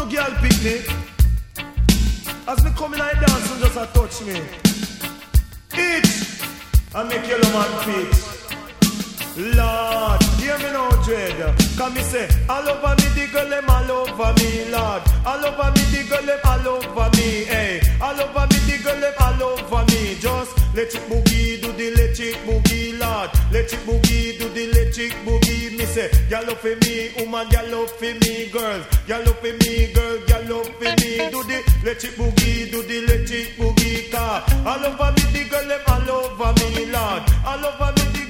no girl pick me. As me come in I dance and just a touch me. Itch and make yellow man fit. Lord, hear me now, dread. Come me say, all over me, the girl them all over me, Lord. All over me, the girl them all over me, hey. All over me, the girl them all over me. Just let it boogie, do the electric boogie, Lord. Let it boogie, do the electric boogie. Me say, y'all love for me, woman, y'all love for me, girls. Y'all love for me, girl, y'all love for me. Do the electric boogie, do the electric boogie, car. All over me, the girl them all over me, Lord. All over me,